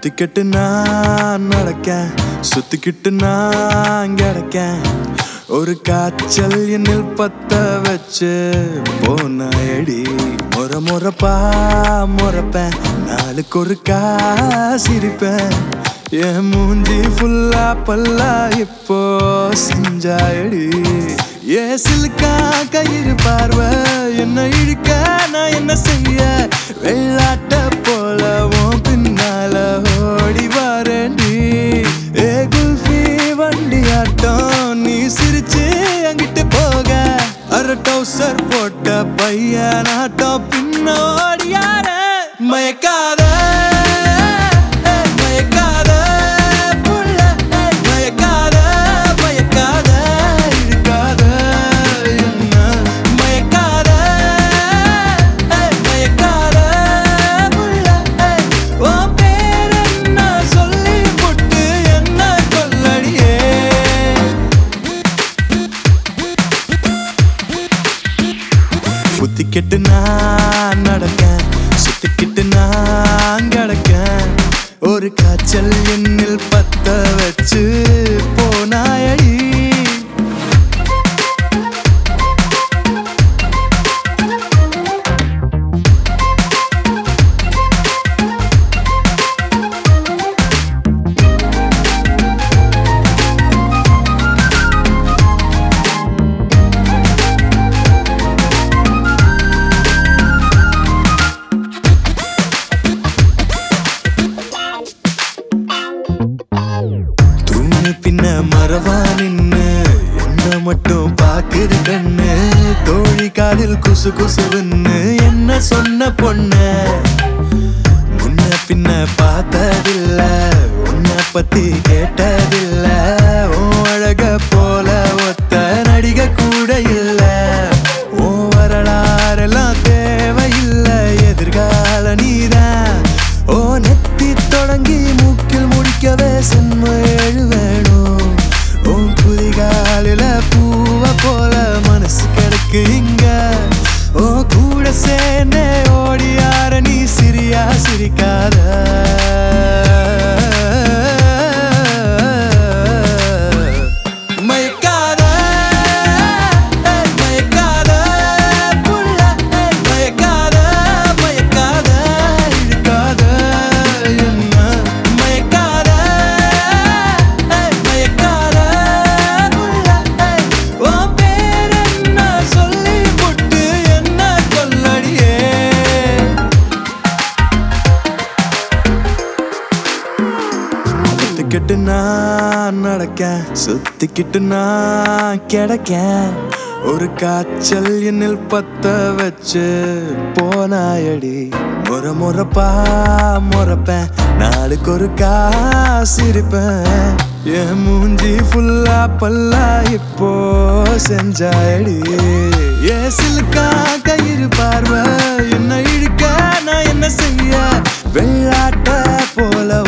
புத்திக்கெட்டு நான் நடக்கேன், சுத்திக்கிட்டு நான் கிடக்கேன். ஒரு காய்ச்சல் என்னில் பத்த வச்சு போனாயடி. முறப்பா முறப்பேன், நாளுக்கு ஒரு சிரிப்பேன். என் மூஞ்சி ஃபுல்லா பல்லா இப்போ செஞ்சாயடி. ஏ சிலுக்கா கயிறு பார்வை என்ன இழுக்க, நான் என்ன செய்ய? வெள்ளாட்ட போலவும் பின்னால ஓடி வரேண்டி. ஏ குல்ஃபி வண்டி ஆட்டம், நீ சிரிச்சு அங்கிட்டு போக. அரை டவுசர் போட்ட பையனாட்டம் பின்னோடி யார மயக்காத மயக்காத புள்ள, மயக்காத மயக்காத இருக்காத என்ன மயக்காத மயக்காத புள்ள. உன் பேர் என்ன சொல்லி புட்டு என்ன கொல்லடியே. புத்திக்கெட்டு நான் நடக்கேன், சுத்திக்கிட்டு நான் கிடக்கேன். ஒரு காய்ச்சல் என்னில் பத்த வச்சு போனாயடி. பின்ன மரவா நின்னு என்ன மட்டும் பாக்குது கண்ணு. தோழி காதில் குசு குசுன்னு என்ன சொன்ன பொண்ணு. முன்ன பின்ன பார்த்ததில்ல, உன்னை பத்தி கேட்டதில்ல. உன் அழக போல ஒத்த நடிக கூட இல்ல. உன் வரலாறெல்லாம் தேவையில்லை, எதிர்கால நீதான். ஓ நெத்தி தொடங்கி மூக்கில் முடிக்கவே சென்ம எழுவேணும். உன் குதிகாலில பூவ போல மனசு கிடக்கு இங்க. ஓ கூட சேர்ந்தே ஓடியார நீ சிரியா சிரிக்காத. மயக்காத மயக்காத புள்ள, மயக்காத மயக்காத இருக்காத என்ன மயக்காத மயக்காத புள்ள. உன் பேர் என்ன சொல்லி புட்டு என்ன கொல்லடியே. சுத்திக்கிட்டு நான் நடக்கேன், சுத்திக்கிட்டு நான் கிடக்கேன். ஒரு காய்ச்சல் என்னில் பத்த வச்சு போனாயடி. முறப்பா முறப்பேன், நாளுக்கு ஒரு சிரிப்பேன். என் மூஞ்சி ஃபுல்லா பல்லா இப்போ செஞ்சாயடி. ஏ சிலுக்கா கயிறு பார்வை என்ன இழுக்க, நான் என்ன செய்ய? வெள்ளாட்ட போல